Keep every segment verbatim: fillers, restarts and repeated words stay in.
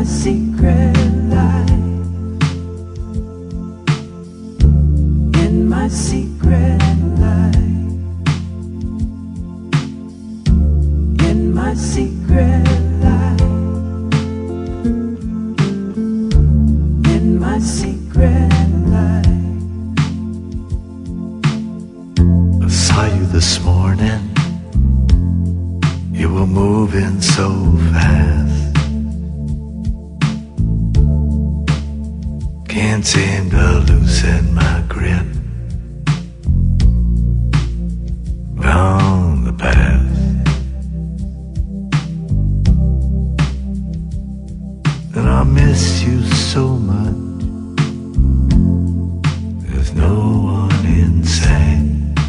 my secret life, in my secret life, in my secret life, in my secret life. I saw you this morning. You were moving so fast. Can't seem to loosen my grip on the past. And I miss you so much. There's no one in sight.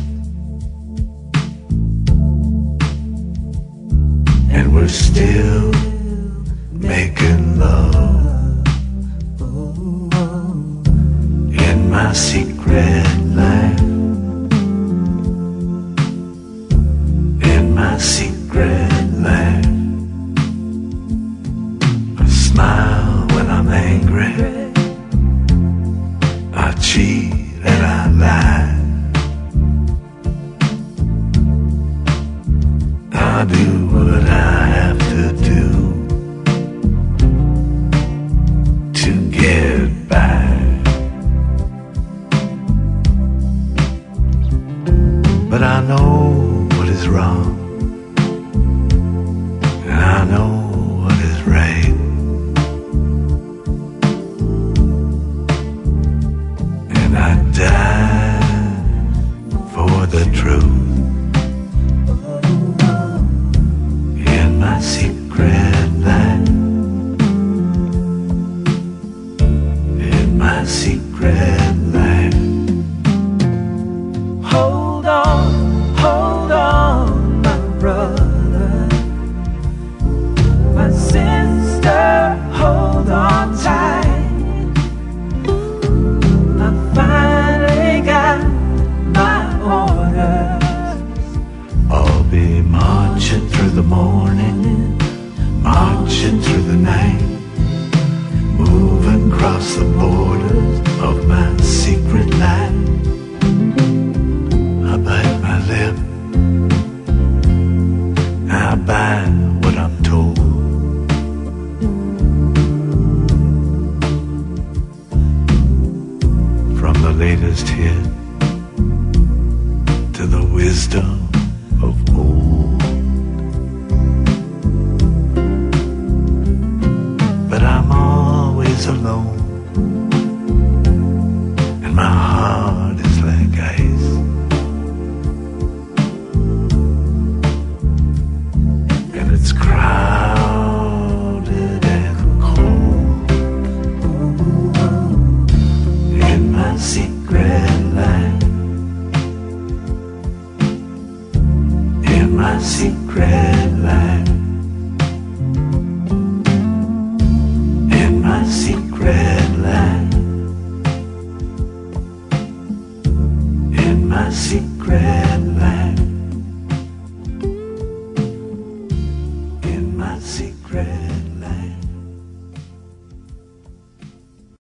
And we're still making love in my secret life, in my secret life. I smile when I'm angry, I cheat and I lie, I do what I have to do to get by. But I know what is wrong, and I know what is right, and I die for the truth. In my secret life, in my secret life. Hold on, hold on, my brother, my sister, hold on tight. I finally got my orders. I'll be marching through the morning, marching through the night, moving across the borders of my secret life. I bite my lip, I bite what I'm told. From the latest hit to the wisdom of old. But I'm always alone, and my heart is like ice. And it's crowded and cold in my secret life, in my secret life, in my secret life, in my secret life.